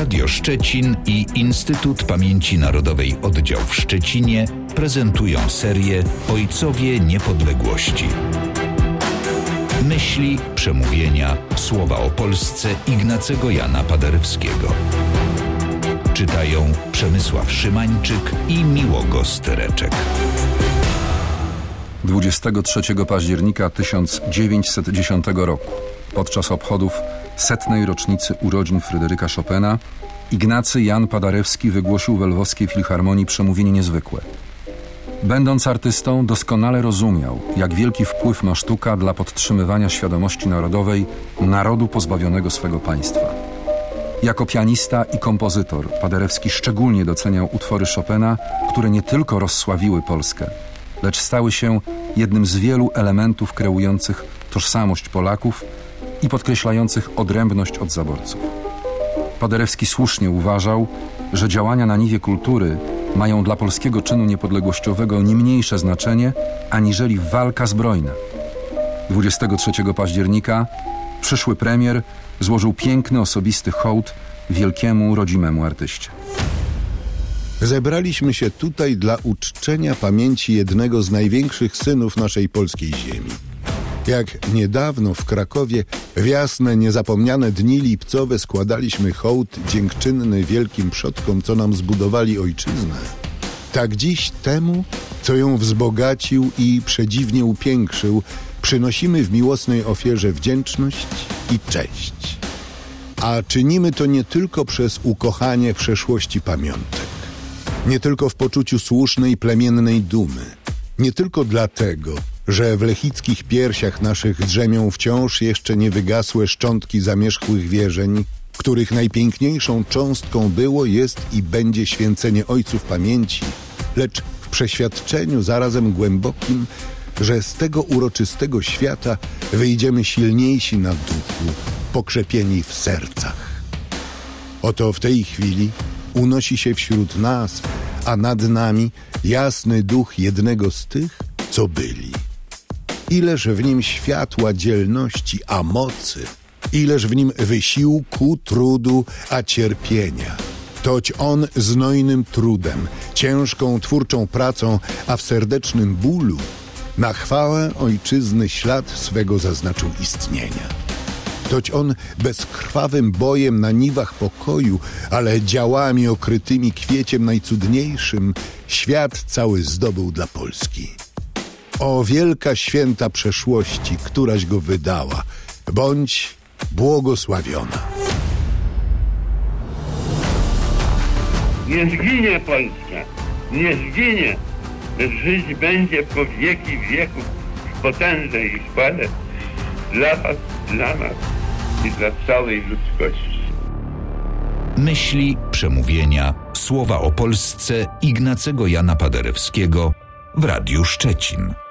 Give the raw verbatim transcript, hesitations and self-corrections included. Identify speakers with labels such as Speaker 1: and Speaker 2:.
Speaker 1: Radio Szczecin i Instytut Pamięci Narodowej Oddział w Szczecinie prezentują serię Ojcowie Niepodległości. Myśli, przemówienia, słowa o Polsce Ignacego Jana Paderewskiego. Czytają Przemysław Szymańczyk i Miłogo Stereczek.
Speaker 2: dwudziestego trzeciego października tysiąc dziewięćset dziesiątego roku, podczas obchodów setnej rocznicy urodzin Fryderyka Chopina, Ignacy Jan Paderewski wygłosił w Lwowskiej Filharmonii przemówienie niezwykłe. Będąc artystą, doskonale rozumiał, jak wielki wpływ ma sztuka dla podtrzymywania świadomości narodowej narodu pozbawionego swego państwa. Jako pianista i kompozytor Paderewski szczególnie doceniał utwory Chopina, które nie tylko rozsławiły Polskę, lecz stały się jednym z wielu elementów kreujących tożsamość Polaków i podkreślających odrębność od zaborców. Paderewski słusznie uważał, że działania na niwie kultury mają dla polskiego czynu niepodległościowego nie mniejsze znaczenie aniżeli walka zbrojna. dwudziestego trzeciego października przyszły premier złożył piękny osobisty hołd wielkiemu rodzimemu artyście.
Speaker 3: Zebraliśmy się tutaj dla uczczenia pamięci jednego z największych synów naszej polskiej ziemi. Jak niedawno w Krakowie w jasne, niezapomniane dni lipcowe składaliśmy hołd dziękczynny wielkim przodkom, co nam zbudowali ojczyznę, tak dziś temu, co ją wzbogacił i przedziwnie upiększył, przynosimy w miłosnej ofierze wdzięczność i cześć. A czynimy to nie tylko przez ukochanie przeszłości pamiątek, nie tylko w poczuciu słusznej plemiennej dumy, nie tylko dlatego, że w lechickich piersiach naszych drzemią wciąż jeszcze nie wygasłe szczątki zamierzchłych wierzeń, których najpiękniejszą cząstką było, jest i będzie święcenie ojców pamięci, lecz w przeświadczeniu zarazem głębokim, że z tego uroczystego świata wyjdziemy silniejsi na duchu, pokrzepieni w sercach. Oto w tej chwili unosi się wśród nas, a nad nami jasny duch jednego z tych, co byli. Ileż w nim światła, dzielności, a mocy, ileż w nim wysiłku, trudu, a cierpienia. Toć on znojnym trudem, ciężką twórczą pracą, a w serdecznym bólu na chwałę ojczyzny ślad swego zaznaczył istnienia. Toć on bezkrwawym bojem na niwach pokoju, ale działami okrytymi kwieciem najcudniejszym, świat cały zdobył dla Polski. O wielka święta przeszłości, któraś go wydała, bądź błogosławiona.
Speaker 4: Nie zginie Polska, nie zginie, lecz żyć będzie po wieki wieków w potędze i chwale dla was, dla nas i dla całej ludzkości.
Speaker 1: Myśli, przemówienia, słowa o Polsce Ignacego Jana Paderewskiego w Radiu Szczecin.